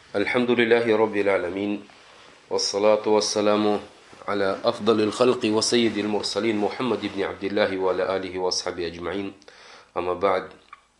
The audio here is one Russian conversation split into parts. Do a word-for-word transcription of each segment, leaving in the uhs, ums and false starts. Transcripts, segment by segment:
Альхамдулиллахи Раббил Алямин. Вассалату вассаламу аля афдалил халки ва сайидил мурсалин Мухаммад ибн Абдиллахи ва аля алихи ва асхаби аджмаин. Ама ба'д.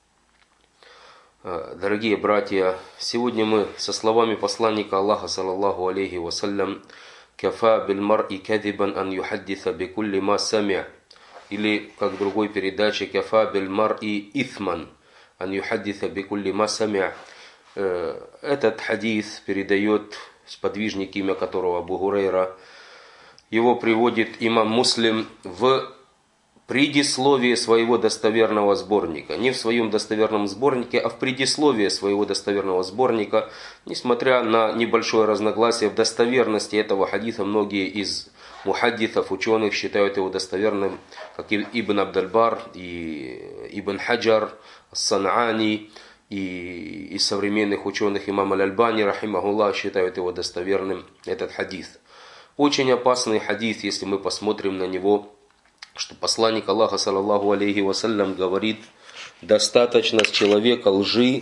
Дорогие братья, сегодня мы со словами посланника Аллаха, саллаллаху алейхи вассалям, «Кафа биль мар'i кадибан ан юхаддиса бикулли ма сами'а», или, как в другой передаче, «Кафа биль мар'i ithman ан юхаддиса бикулли ма сами'а». Этот хадис передает сподвижник, имя которого Абу Гурейра. Его приводит имам Муслим в предисловии своего достоверного сборника. Не в своем достоверном сборнике, а в предисловии своего достоверного сборника. Несмотря на небольшое разногласие в достоверности этого хадиса, многие из мухаддисов, ученых, считают его достоверным, как Ибн Абдальбар и Ибн Хаджар, Сан'ани, и из современных ученых имам Аль-Альбани, рахимахуллах, считают его достоверным, этот хадис. Очень опасный хадис, если мы посмотрим на него, что посланник Аллаха, саллаллаху алейхи вассалям, говорит: достаточно с человека лжи,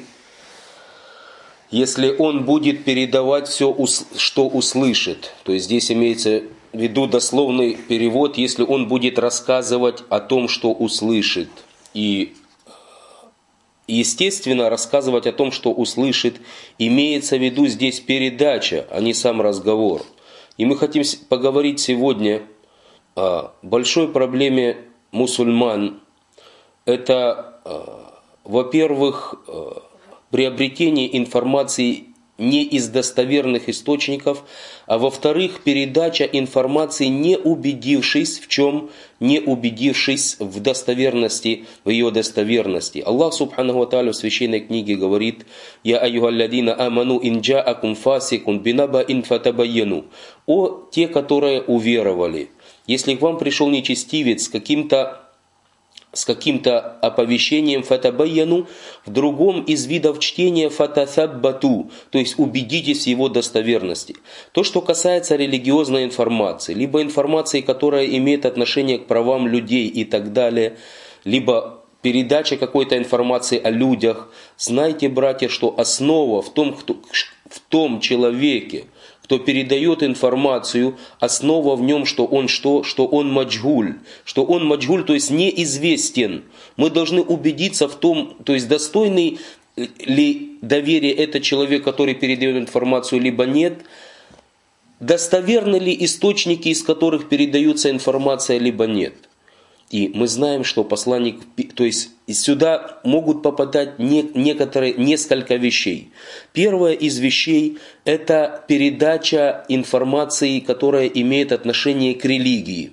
если он будет передавать все, что услышит. То есть здесь имеется в виду дословный перевод, если он будет рассказывать о том, что услышит. И естественно, рассказывать о том, что услышит, имеется в виду здесь передача, а не сам разговор. И мы хотим поговорить сегодня о большой проблеме мусульман. Это, во-первых, приобретение информации не из достоверных источников, а во-вторых, передача информации, не убедившись в чем, не убедившись в достоверности, в ее достоверности. Аллах субханаху ва тааля в священной книге говорит: «Я аюхалладина аману ин джаакум фасикун бинабаин фатабайяну». О те, которые уверовали, если к вам пришел нечестивец с каким-то с каким-то оповещением фатабайяну, в другом из видов чтения фатасаббату, то есть убедитесь в его достоверности. То, что касается религиозной информации, либо информации, которая имеет отношение к правам людей и так далее, либо передача какой-то информации о людях, знайте, братья, что основа в том, кто, в том человеке, кто передает информацию, основа в нем, что он что? Что он маджгуль. Что он маджгуль, то есть неизвестен. Мы должны убедиться в том, то есть достойный ли доверия этот человек, который передает информацию, либо нет. Достоверны ли источники, из которых передается информация, либо нет. И мы знаем, что посланник, то есть сюда могут попадать не, некоторые, несколько вещей. Первое из вещей – это передача информации, которая имеет отношение к религии.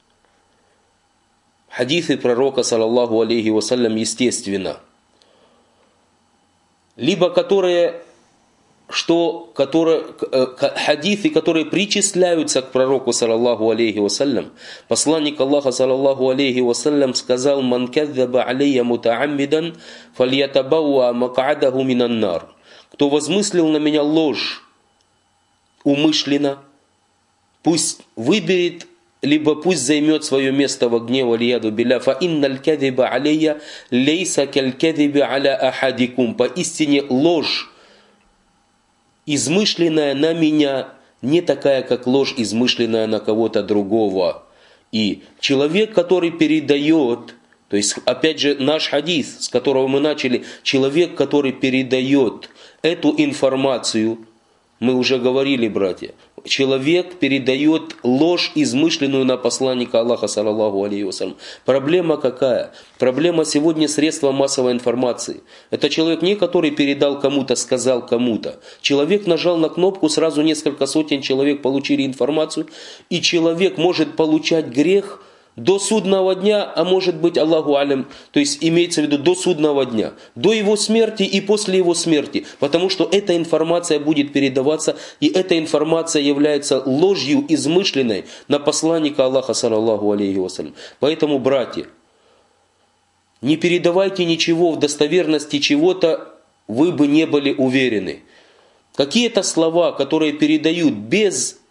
Хадисы пророка, саллаллаху алейхи вассалям, естественно. Либо которые... что которые, хадисы, которые причисляются к пророку, саллаллаху алейхи вассалям. Посланник Аллаха, саллаллаху алейхи вассалям, сказал: «Ман кадзаба алейя мутааммидан, фальятабауа мак'адаху минан нар». Кто возмыслил на меня ложь умышленно, пусть выберет, либо пусть займет свое место в огне, валияду билля. Фа инналь кадзиба алейя лейса каль кадзиби аля ахадикум. Поистине ложь, измышленная на меня, не такая, как ложь, измышленная на кого-то другого. И человек, который передает, то есть, опять же, наш хадис, с которого мы начали, человек, который передает эту информацию, мы уже говорили, братья, человек передает ложь, измышленную на посланника Аллаха, саллаллаху алейхи вассалям. Проблема какая? Проблема сегодня средства массовой информации. Это человек не который передал кому-то, сказал кому-то. Человек нажал на кнопку, сразу несколько сотен человек получили информацию, и человек может получать грех до судного дня, а может быть, Аллаху алям, то есть имеется в виду до судного дня, до его смерти и после его смерти, потому что эта информация будет передаваться, и эта информация является ложью измышленной на посланника Аллаха, саллаллаху алейхи вассалям. Поэтому, братья, не передавайте ничего в достоверности чего-то, вы бы не были уверены. Какие-то слова, которые передают без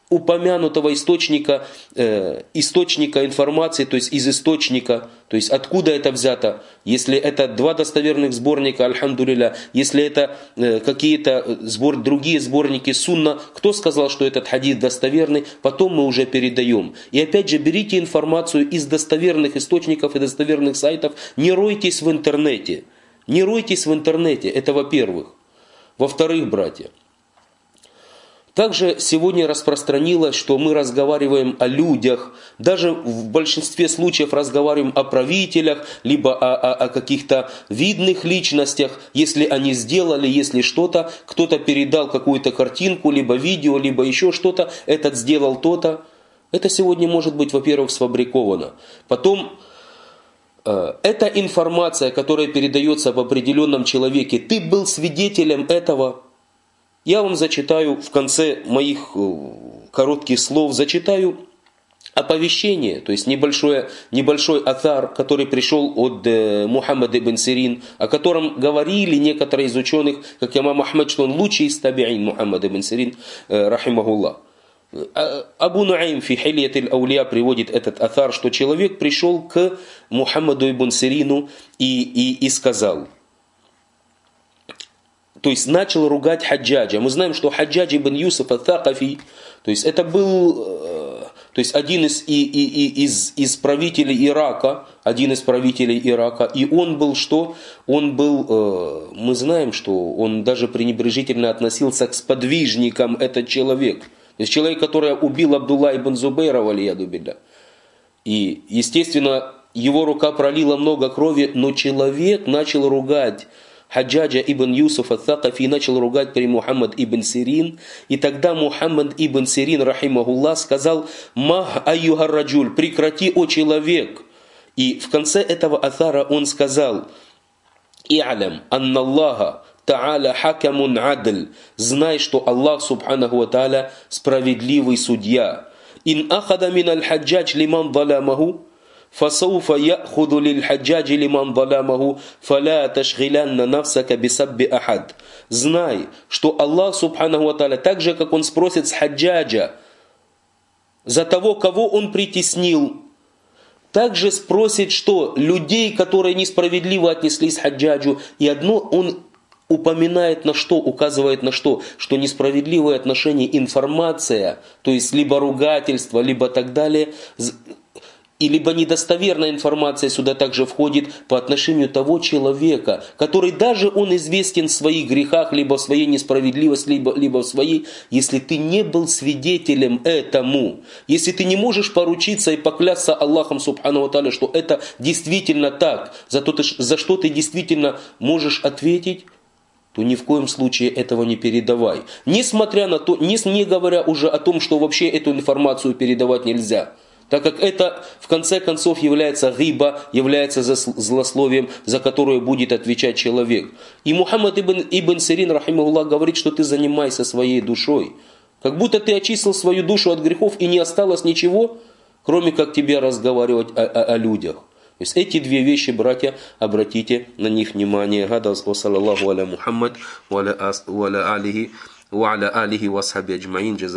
упомянутого источника, э, источника информации, то есть из источника, то есть откуда это взято. Если это два достоверных сборника, альхамдулилля, если это э, какие-то сбор, другие сборники сунна, кто сказал, что этот хадис достоверный, потом мы уже передаем. И опять же, берите информацию из достоверных источников и достоверных сайтов, не ройтесь в интернете. Не ройтесь в интернете, это во-первых. Во-вторых, братья, также сегодня распространилось, что мы разговариваем о людях, даже в большинстве случаев разговариваем о правителях, либо о, о, о каких-то видных личностях, если они сделали, если что-то, кто-то передал какую-то картинку, либо видео, либо еще что-то, этот сделал то-то. Это сегодня может быть, во-первых, сфабриковано. Потом, э, эта информация, которая передается в определенном человеке, ты был свидетелем этого. Я вам зачитаю в конце моих коротких слов, зачитаю оповещение, то есть небольшой, небольшой атар, который пришел от э, Мухаммада ибн Сирин, о котором говорили некоторые из ученых, как имам Ахмад, что он лучший из табиин Мухаммад ибн Сирин, э, рахимахуллах. Абу Нуайм фи Хильят аль-Аулия приводит этот атар, что человек пришел к Мухаммаду ибн Сирину и, и, и сказал... То есть начал ругать Хаджаджа. Мы знаем, что Хаджадж ибн Юсуф ат-Такафи, то есть это был то есть один из, и, и, из, из правителей Ирака, один из правителей Ирака, и он был что? Он был, мы знаем, что он даже пренебрежительно относился к сподвижникам, этот человек. То есть человек, который убил Абдулла ибн Зубейра, валияду билля. И, естественно, его рука пролила много крови, но человек начал ругать Хаджаджа ибн Юсуф ат-Такафи, начал ругать при Мухаммад ибн Сирин. И тогда Мухаммад ибн Сирин, рахимахуллах, сказал: «Мах айюхар раджуль, прекрати, о человек». И в конце этого атара он сказал: «И'алям анна Аллаха та'аля хакамун адль». Знай, что Аллах субханаху ва та'аля справедливый судья. «Ин ахада мин аль-хаджадж лиман заламаху, فسوف يأخذ للحجاج لمن ظلمه فلا تشغلن نفسك بسب أحد». Знай, что Аллах субханаху ва тааля, так же как Он спросит с Хаджаджа за того, кого он притеснил, также спросит, что людей, которые несправедливо отнеслись к Хаджаджу. И одно он упоминает на что, указывает на что, что несправедливое отношение, информация, то есть либо ругательство, либо так далее, и либо недостоверная информация сюда также входит по отношению того человека, который даже он известен в своих грехах, либо в своей несправедливости, либо, либо в своей, если ты не был свидетелем этому, если ты не можешь поручиться и поклясться Аллахом субхану ва тааля, что это действительно так, за, то ты, за что ты действительно можешь ответить, то ни в коем случае этого не передавай. Несмотря на то, не, не говоря уже о том, что вообще эту информацию передавать нельзя. Так как это в конце концов является гиба, является злословием, за которое будет отвечать человек. И Мухаммад ибн, ибн Сирин, рахимахуллах, говорит, что ты занимайся своей душой. Как будто ты очистил свою душу от грехов и не осталось ничего, кроме как тебе разговаривать о, о, о людях. То есть эти две вещи, братья, обратите на них внимание. Гада саллаллаху аля Мухаммад ва аля алихи ва аля алихи ва асхаби аджмаин.